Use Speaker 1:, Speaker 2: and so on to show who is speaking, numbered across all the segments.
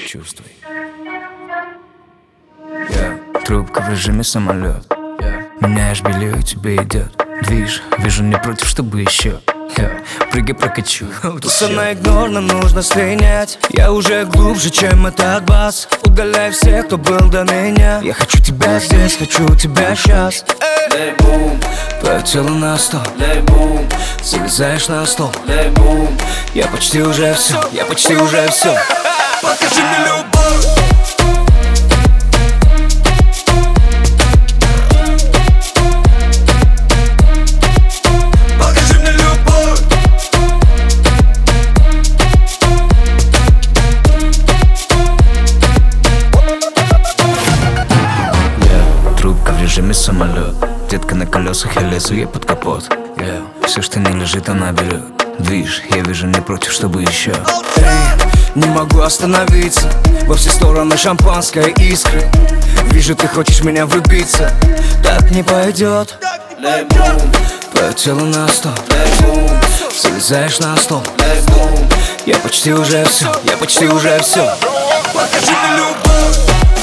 Speaker 1: почувствуй. Трубка в режиме самолет. Меняешь белье, и тебе идет движ. Вижу, не против, чтобы еще. Прыгай, прокачу.
Speaker 2: Туса на игнор, нам нужно слинять. Я уже глубже, чем этот бас. Удаляй всех, кто был до меня. Я хочу тебя здесь, хочу тебя сейчас. Твое тело на стол, залезаешь на стол. Я почти уже все, я почти уже все. Покажи мне любовь.
Speaker 1: Трубка в режиме самолет. Детка на колесах, я лезу ей под капот. Все, что не лежит, она берет. Движ, я вижу, не против, чтобы еще.
Speaker 2: Не могу остановиться. Во все стороны шампанское искры. Вижу, ты хочешь меня влюбиться. Так не пойдет. Твое тело на стол, залезаешь на стол. Я почти уже все, я почти уже все. Покажи мне любовь.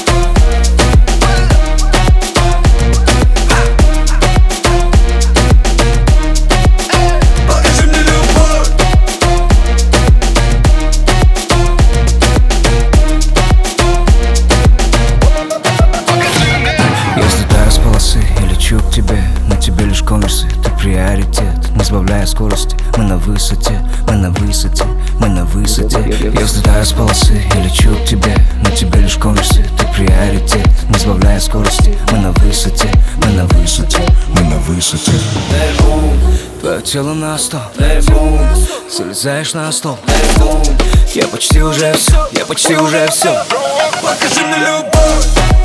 Speaker 1: Я лечу к тебе, на тебе лишь конверсы. Ты приоритет, не сбавляя скорости. Мы на высоте, мы на высоте, мы на высоте. Я взлетаю с полосы, я лечу к тебе, на тебе лишь конверсы. Ты приоритет, не сбавляя скорости. Мы на высоте, мы на высоте, мы на высоте. Твое тело на стол, залезаешь на стол. Я почти уже все, я почти уже все.
Speaker 2: Покажи мне любовь.